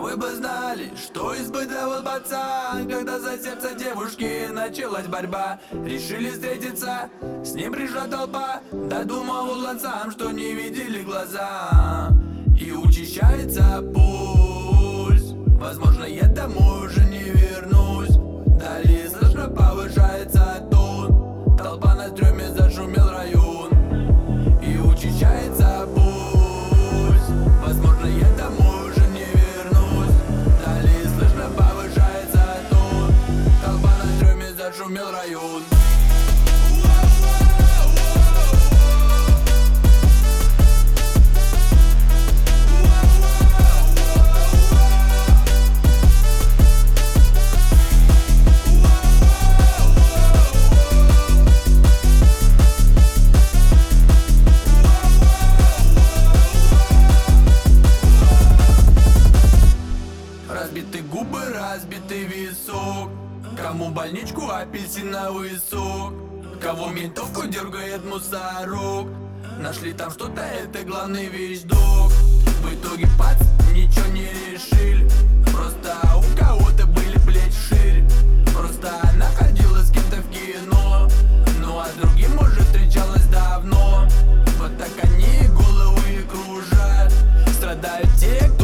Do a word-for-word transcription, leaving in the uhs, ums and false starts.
Вы бы знали, что испытывал пацан, когда за сердце девушки началась борьба. Решили встретиться, с ним пришла толпа, додумывал он сам, что не видели глаза. И учащается пульс, возможно, я домой уже не вернусь. Далее слышно повышается тон, толпа на стреме, зашумел район. И учащается пульс, возможно, я домой уже не вернусь. Далее слышно повышается тон, толпа на стреме, зашумел район. Разбиты губы, разбитый висок, кому больничку, апельсиновый сок, кого ментовку дергает мусорок. Нашли там что-то, это главный вещдок. В итоге пац, ничего не решили, просто у кого-то были плечи шире. Просто она ходила с кем-то в кино, ну а другим, может, встречалась давно. Вот так они головы кружат, страдают те,